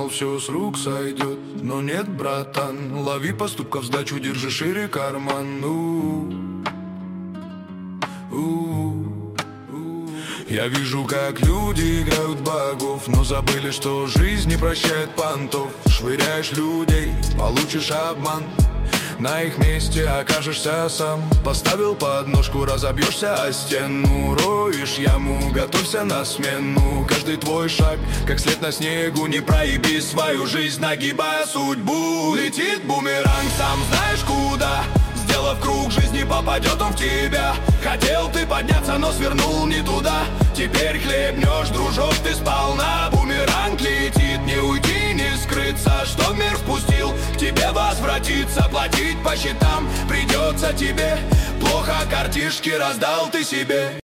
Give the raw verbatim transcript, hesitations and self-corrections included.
думал, все с рук сойдет. Но нет, братан, лови поступков сдачу, держи шире карман. У-у-у. У-у-у. Я вижу, как люди играют богов, но забыли, что жизнь не прощает понтов. Швыряешь людей, получишь обман, на их месте окажешься сам. Поставил подножку, разобьешься о стену. Роешь яму, готовься на смену. Каждый твой шаг, как след на снегу. Не проеби свою жизнь, нагибая судьбу. Летит бумеранг, сам знаешь куда. Сделав круг, жизни попадет он в тебя. Хотел ты подняться, но свернул не туда. Теперь хлебнешь, дружок, ты сполна. Бумеранг летит, не уйти, не скрыться. Что мир впустил, к тебе возвратиться. Платить по счетам придется тебе. Плохо картишки раздал ты себе.